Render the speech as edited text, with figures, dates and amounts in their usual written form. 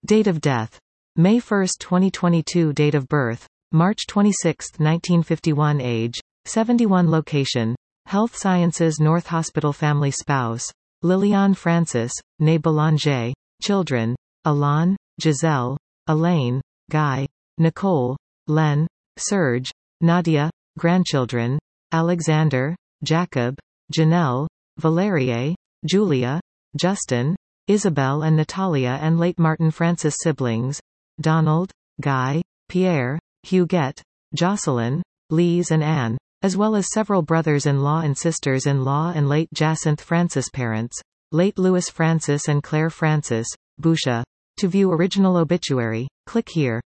Date of death: May 1, 2022. Date of birth: March 26, 1951. Age: 71. Location: Health Sciences North Hospital. Family: spouse: Liliane Francis, née Boulanger. Children: Alain, Giselle, Elaine, Guy, Nicole, Len, Serge, Nadia. Grandchildren: Alexander, Jacob, Janelle, Valerie, Julia, Justin, Isabel and Natalia. And late Martin Francis. Siblings: Donald, Guy, Pierre, Huguette, Jocelyn, Lise and Anne, as well as several brothers-in-law and sisters-in-law. And late Jacinth Francis. Parents: late Louis Francis and Claire Francis, Boucher. To view original obituary, click here.